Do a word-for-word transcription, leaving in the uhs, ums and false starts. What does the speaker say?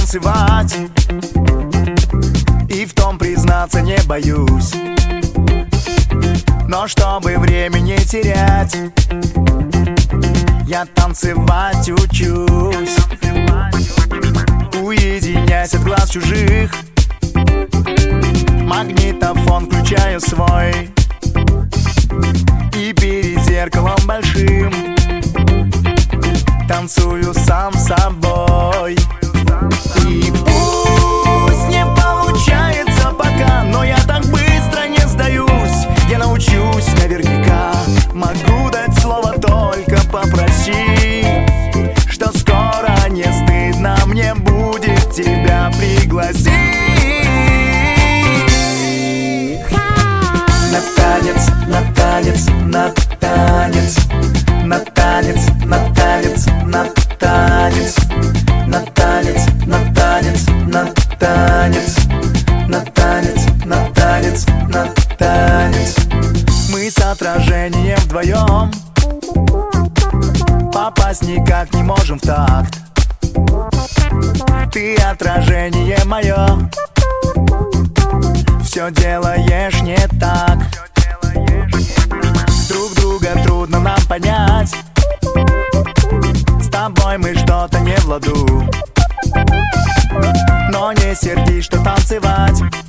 танцевать, и в том признаться не боюсь. Но чтобы время не терять, я танцевать учусь. Уединяясь от глаз чужих, магнитофон включаю свой, и перед зеркалом большим танцую сам с собой. И пусть не получается пока, но я так быстро не сдаюсь. Я научусь наверняка, могу дать слово, только попроси, что скоро не стыдно мне будет тебя пригласить на танец, на танец, на танец, на танец, на танец, на танец, на танец, на танец, на танец, на танец, на танец, на танец. Мы с отражением вдвоем попасть никак не можем в такт. Ты отражение мое, все делаешь не так. Друг друга трудно нам понять, с тобой мы что-то не в ладу. Но не сердись, что танцевать